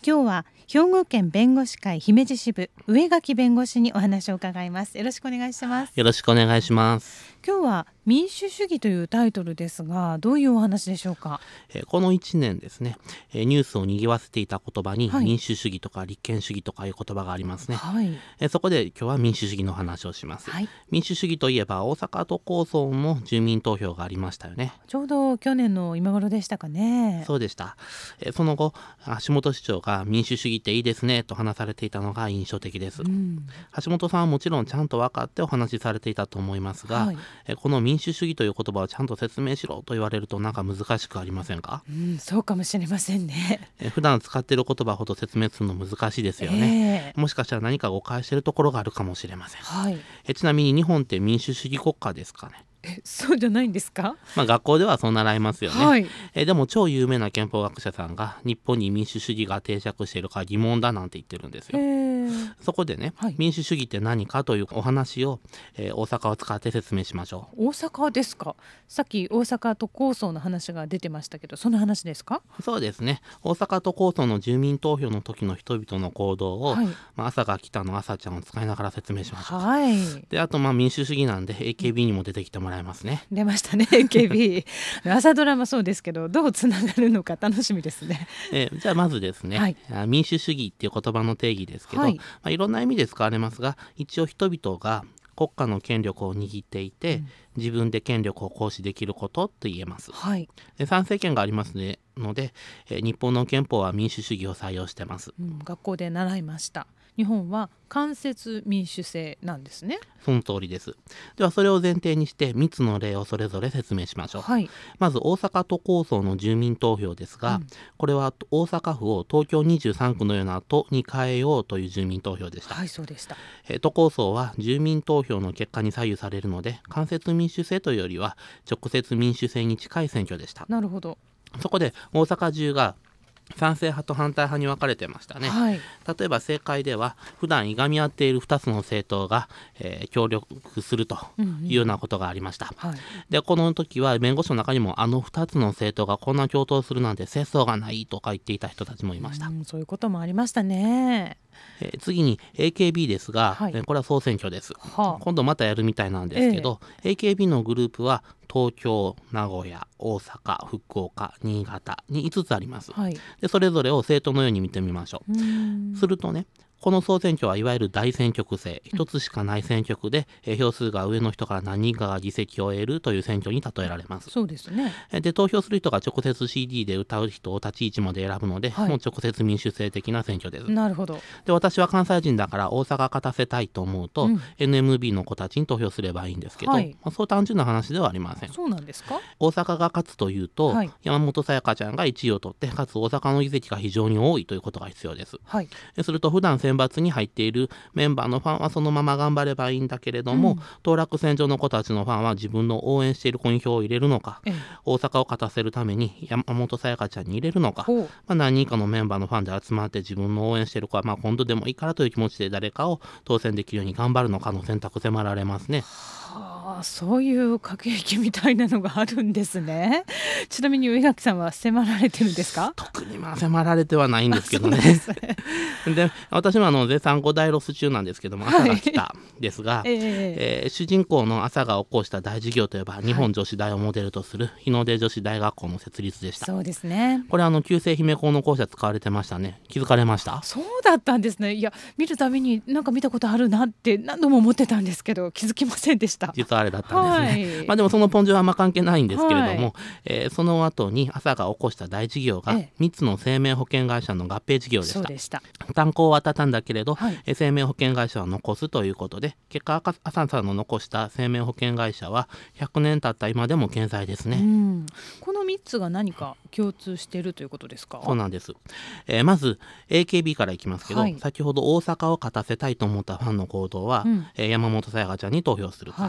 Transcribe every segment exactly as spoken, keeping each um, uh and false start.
今日は兵庫県弁護士会姫路支部上垣弁護士にお話を伺います。よろしくお願いします。 よろしくお願いします。 今日は民主主義というタイトルですが、どういうお話でしょうか。 えーこのいちねんですね、えーニュースを賑わせていた言葉に、 はい、 民主主義とか立憲主義とかいう言葉がありますね。 はい、 えーそこで今日は民主主義の話をします。 はい、 民主主義といえば大阪都構想も住民投票がありましたよね。 ちょうど去年の今頃でしたかね。 そうでした。えーその後、橋本市長が民主主義っていいですねと話されていたのが印象的です。 うん、 橋本さんはもちろんちゃんと分かってお話しされていたと思いますが、 はい、 えーこの民主主義という言葉をちゃんと説明しろと言われるとなんか難しくありませんか。 うん、そうかもしれませんね。 えー普段使っている言葉ほど説明するの難しいですよね。 えーもしかしたら何か誤解しているところがあるかもしれません。 はい、 えちなみに日本って民主主義国家ですかね。 えそうじゃないんですか。 まあ学校ではそう習いますよね。 はい、 えでも超有名な憲法学者さんが日本に民主主義が定着しているか疑問だなんて言ってるんですえよ。 ーそこでね、 はい、 民主主義って何かというお話を、えー大阪を使って説明しましょ大阪ですか。さっき大阪都構想の話が出てましたけど、その話ですか。 う。そうですね。大阪都構想の住民投票の時の人々の行動を、 はい、 まあ、朝が来たの朝ちゃんを使いながら説明しましょう。 はいで、あとまあ民主主義なんで エーケービー にも出てきてもらいますね。 出ましたね。 エーケービー 朝ドラもそうですけど、どうつながるのか楽しみですね。 えーじゃあまずですね、 はいあ民主主義っていう言葉の定義ですけど、 はいいまあ、いろんな意味で使われますが、一応人々が国家の権力を握っていて、 うん自分で権力を行使できることと言えます。 はい、 で参政権がありますねので、えー日本の憲法は民主主義を採用してます。 うん、学校で習いました。日本は間接民主制なんですね。 その通りです。ではそれを前提にしてみっつの例をそれぞれ説明しましょう。 はい、 まず大阪都構想の住民投票ですが、 うんこれは大阪府を東京にじゅうさんくのような都に変えようという住民投票でした。 はい、そうでした。 えー都構想は住民投票の結果に左右されるので、間接民主制というよりは直接民主制に近い選挙でした。 なるほど。 そこで大阪中が賛成派と反対派に分かれてましたね。 はい、 例えば政界では普段いがみ合っているふたつの政党が、えー協力するというようなことがありました。 はい、 でこの時は弁護士の中にもあのふたつの政党がこんな共闘するなんて節操がないとか言っていた人たちもいました。 うん、そういうこともありましたね。 えー次に エーケービー ですが、 はいえーこれは総選挙です。 はあ、 今度またやるみたいなんですけど、エーケービー のグループは東京、名古屋、大阪、福岡、新潟にいつつあります。 はい、 でそれぞれを政党のように見てみましょう。 うーんするとね、この総選挙はいわゆる大選挙区制、一つしかない選挙区で、えー票数が上の人から何人かが議席を得るという選挙に例えられます。 そうですね。 えーで投票する人が直接 シーディー で歌う人を立ち位置まで選ぶので、 はいもう直接民主制的な選挙です。 なるほど。 で私は関西人だから大阪勝たせたいと思うと、 うんエヌエムビー の子たちに投票すればいいんですけど、 はいまあ、そう単純な話ではありません。 そうなんですか。 大阪が勝つというと、 はい山本さやかちゃんがいちいを取って、かつ大阪の議席が非常に多いということが必要です。 はい、 すると普段選抜に入っているメンバーのファンはそのまま頑張ればいいんだけれども、 うん当落選上の子たちのファンは自分の応援している子に票を入れるのか、 ええ、 大阪を勝たせるために山本さやかちゃんに入れるのか、 ほう、 まあ、何人かのメンバーのファンで集まって自分の応援している子は、まあ、今度でもいいからという気持ちで誰かを当選できるように頑張るのかの選択迫られますね。 はあ、そういう駆け引きみたいなのがあるんですね。ちなみに上垣さんは迫られてるんですか。 特にまあ迫られてはないんですけどね。 そうなんですねで私もあの絶賛ごだいロス中なんですけども、朝が来たですが、 えええー主人公の朝が起こした大事業といえば、日本女子大をモデルとする日の出女子大学校の設立でした。 そうですね。 これあの旧制姫校の校舎使われてましたね。気づかれました？ そうだったんですね。いや、見るたびになんか見たことあるなって何度も思ってたんですけど、気づきませんでした。 実はあれだったんですね。 はいまあでもそのポンジはあんま関係ないんですけれども、 はいえーその後に朝が起こした大事業がええみっつの生命保険会社の合併事業でした。 そうでした。 炭鉱は畳んだけれど、 はいえー生命保険会社は残すということで、結果赤朝さんの残した生命保険会社はひゃくねん経った今でも健在ですね。 うん、このみっつが何か共通しているということですか。 そうなんです、えーまず エーケービー からいきますけど、 はい先ほど大阪を勝たせたいと思ったファンの行動は、 うんえー山本さやかちゃんに投票するか、 はい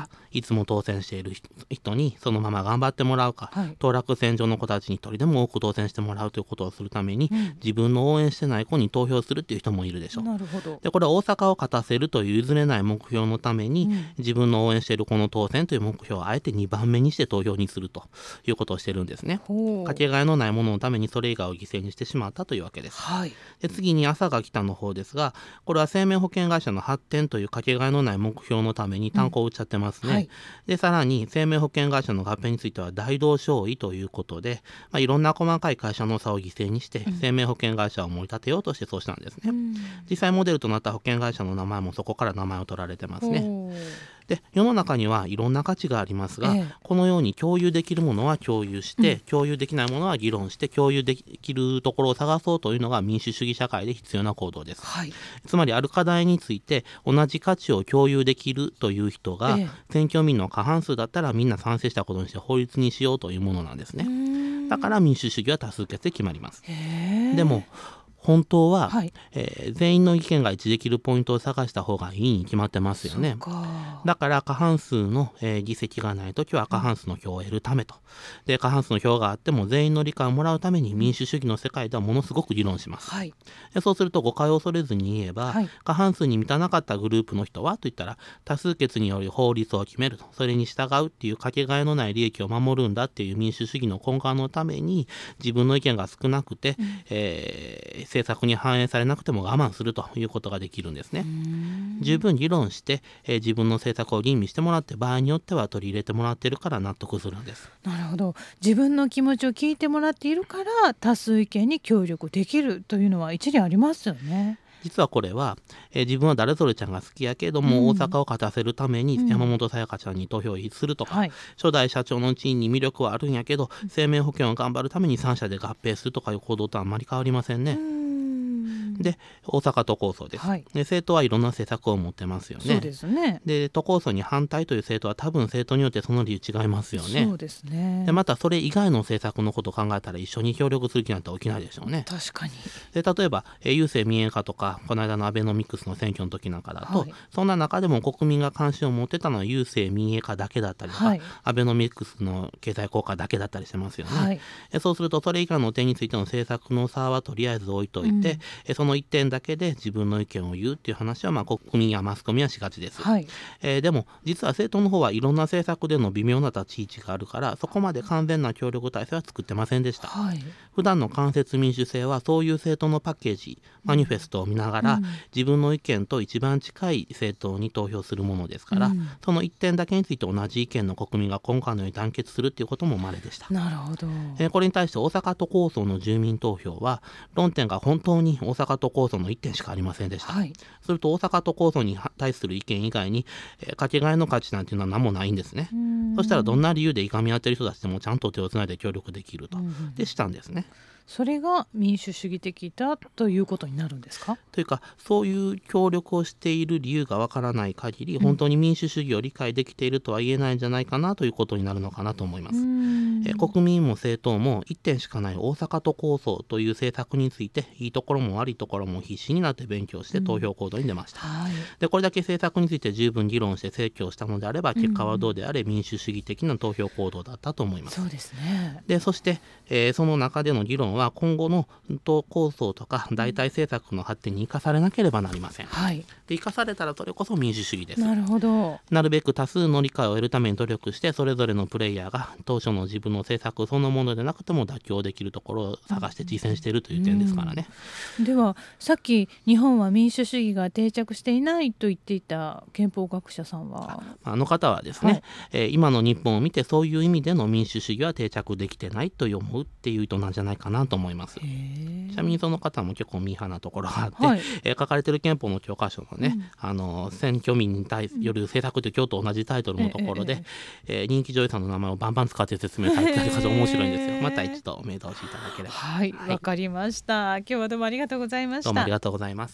か、いつも当選している人にそのまま頑張ってもらうか、 はい、 当落選上の子たちに一人でも多く当選してもらうということをするために、 うん、 自分の応援してない子に投票するっていう人もいるでしょう。 なるほど。 でこれは大阪を勝たせるという譲れない目標のために、うん、自分の応援している子の当選という目標をあえてにばんめにして投票にするということをしてるんですね。かけがえのないもののためにそれ以外を犠牲にしてしまったというわけです。 はい、 で次に朝が来たの方ですが、これは生命保険会社の発展というかけがえのない目標のために単行を打っちゃってますね、うんはい、でさらに生命保険会社の合併については大同小異ということで、まあ、いろんな細かい会社の差を犠牲にして生命保険会社を盛り立てようとしてそうしたんですね、うん、実際モデルとなった保険会社の名前もそこから名前を取られてますね。で世の中にはいろんな価値がありますが、ええ、このように共有できるものは共有して、うん、共有できないものは議論して共有できるところを探そうというのが民主主義社会で必要な行動です、はい、つまりある課題について同じ価値を共有できるという人が、ええ、選挙民の過半数だったらみんな賛成したことにして法律にしようというものなんですね。だから民主主義は多数決で決まります。でも本当は、はいえー、全員の意見が一致できるポイントを探した方がいいに決まってますよね。かだから過半数の、えー、議席がないときは過半数の票を得るためと、で過半数の票があっても全員の理解をもらうために民主主義の世界ではものすごく議論します、はい、でそうすると誤解を恐れずに言えば、はい、過半数に満たなかったグループの人はといったら多数決により法律を決めると、それに従うっていうかけがえのない利益を守るんだっていう民主主義の根幹のために自分の意見が少なくて、うんえー、政策に反映されなくても我慢するということができるんですね。十分議論して、えー、自分の政策を吟味してもらって場合によっては取り入れてもらっているから納得するんです。 なるほど。自分の気持ちを聞いてもらっているから多数意見に協力できるというのは一理ありますよね。 実はこれは、えー、自分は誰それちゃんが好きやけども、うん、大阪を勝たせるために山本さやかちゃんに投票をするとか、うんはい、初代社長の地位に魅力はあるんやけど、うん、生命保険を頑張るためにさん社で合併するとかいう行動とはあまり変わりませんね。うんで大阪都構想です、はい、で政党はいろんな政策を持ってますよね。 そうですね。 で都構想に反対という政党は多分政党によってその理由違いますよね。 そうですね。 でまたそれ以外の政策のことを考えたら一緒に協力する気なんて起きないでしょうね。 確かに。 で例えばえ郵政民営化とかこの間のアベノミクスの選挙の時なんかだと、はい、そんな中でも国民が関心を持ってたのは郵政民営化だけだったりとか、はい、アベノミクスの経済効果だけだったりしてますよね、はい、えそうするとそれ以外の点についての政策の差はとりあえず置いといて、うん、えその一点だけで自分の意見を言うっていう話は、まあ、国民やマスコミはしがちです、はいえー、でも実は政党の方はいろんな政策での微妙な立ち位置があるからそこまで完全な協力体制は作ってませんでした、はい、普段の間接民主制はそういう政党のパッケージマニフェストを見ながら、うん、自分の意見と一番近い政党に投票するものですから、うん、その一点だけについて同じ意見の国民が今回のように団結するっていうことも稀でした。 なるほど、 えー、これに対して大阪都構想の住民投票は論点が本当に大阪都構想の一点しかありませんでした、はい、すると大阪都構想に対する意見以外に、えー、かけがえの価値なんていうのは何もないんですね。そしたらどんな理由でいがみ合ってる人たちでもちゃんと手をつないで協力できると、でしたんですね。 それが民主主義的だということになるんですか？ というかそういう協力をしている理由がわからない限り、うん、本当に民主主義を理解できているとは言えないんじゃないかなということになるのかなと思います。え国民も政党も一点しかない大阪都構想という政策についていいところも悪いところも必死になって勉強して投票行動に出ました、うんはい、でこれだけ政策について十分議論して請求したのであれば結果はどうであれ民主主義的な投票行動だったと思います、 そうですね。 でそして、えー、その中での議論は今後の都構想とか代替政策の発展に生かされなければなりません、はい、で生かされたらそれこそ民主主義です。 なるほど。 なるべく多数の理解を得るために努力してそれぞれのプレイヤーが当初の自分の政策そのものでなくても妥協できるところを探して実践しているという点ですからね、 うん、ではさっき日本は民主主義が定着していないと言っていた憲法学者さんはあ, あの方はですね、はいえー、今の日本を見てそういう意味での民主主義は定着できてないと思うっていう意図なんじゃないかなと思います。ちなみにその方も結構ミーハーなところがあって、はいえー、書かれている憲法の教科書のね、うん、あの選挙民に対よる政策という今日と同じタイトルのところで、えーえー、人気女優さんの名前をバンバン使って説明されている方面白いんですよ。また一度目通しいただければ。 はい、わ、はい、かりました。今日はどうもありがとうございました。 どうもありがとうございます。